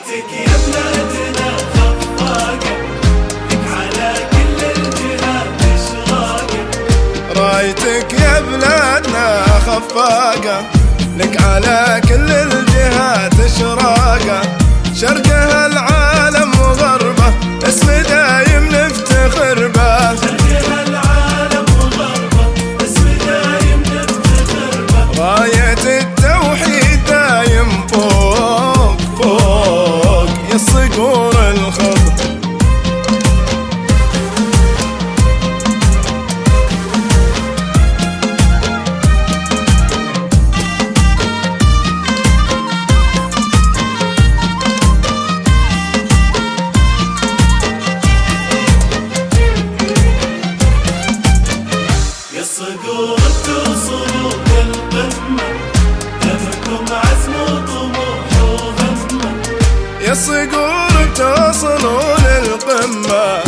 رايتك يا بلادنا خفاقة لك على كل الجهات إشراقة. رايتك يا بلادنا خفاقة لك على كل الجهات إشراقة. شرقها العالم وغربه اسم دايم نفتخر به. شرقها العالم وغربه اسم دايم نفتخر به. راية التوحيد دايم فوق فوق يا الصقور الخضر. الصقور بتوصلوا للقمة همكم عزم وطموح وهمة. يا الصقور بتوصلوا للقمة